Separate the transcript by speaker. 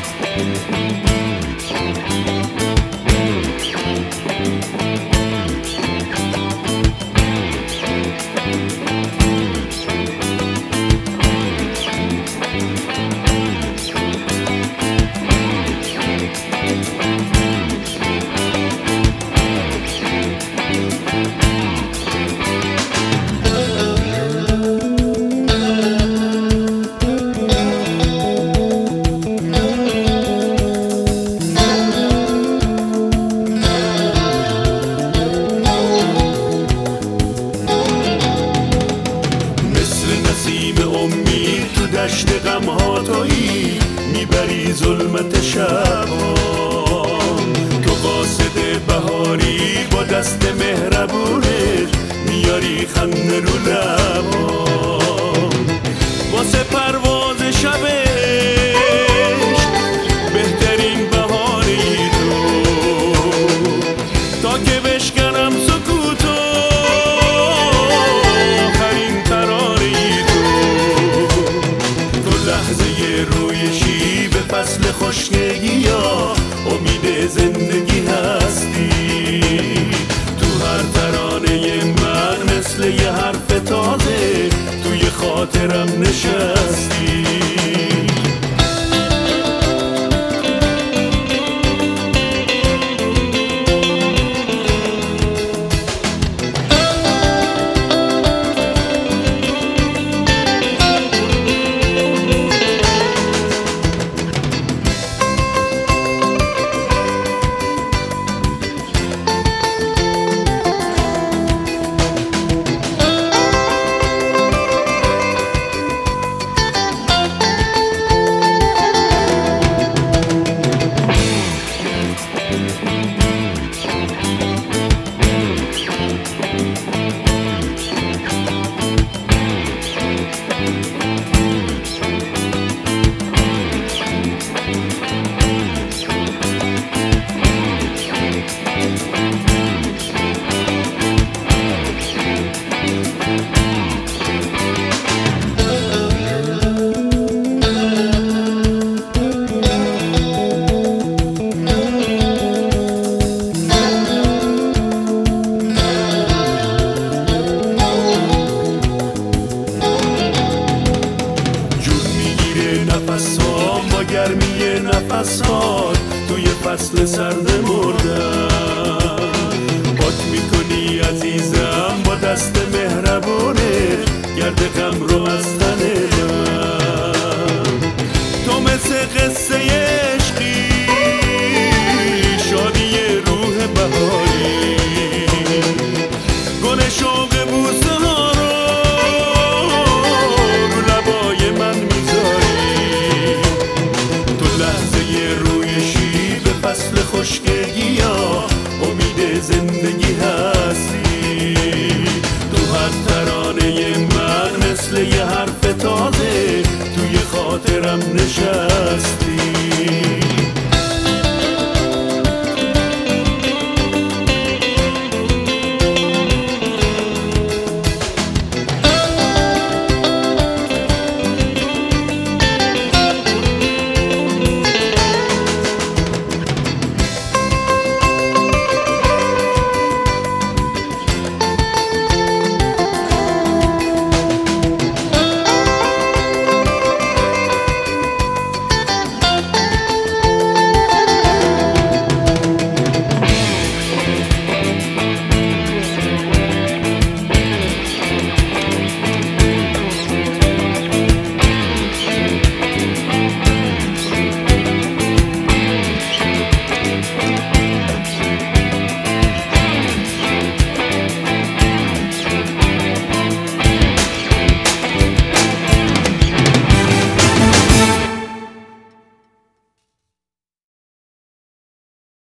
Speaker 1: دشت غم‌ها تویی میبری ظلمت شبا، تو قاصد بهاری با دست مهربونت میاری خنده رو لبا، واسه پرواز شبش بهترین بهاری تو، تا که بشکنم سکوتو آخرین تراری تو لحظه رویشی به فصل خشکگی یا امید زندگی هستی، تو هر ترانه من مثل یه حرف تازه توی خاطرم نشستی. نفسام با گرمی نفسات توی فصل سرد مردن، پاک میکنی عزیزم با دست مهربونه گرد غم رو از تن من، تو مثل قصه عشقی شادی روح بهاری، گل شوق بوسه ها رو لبای من میذاری، تو لحظه رویشی به فصل خشکگی یا امید زندگی هستی، تو هر ترانه من مثل یه حرف تازه توی خاطرم نشستی.